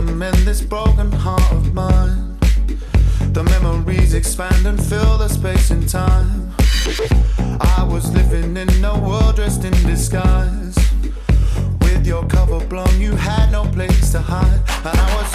to mend this broken heart of mine. The memories expand and fill the space and time. I was living in a world dressed in disguise. With your cover blown, you had no place to hide. And I was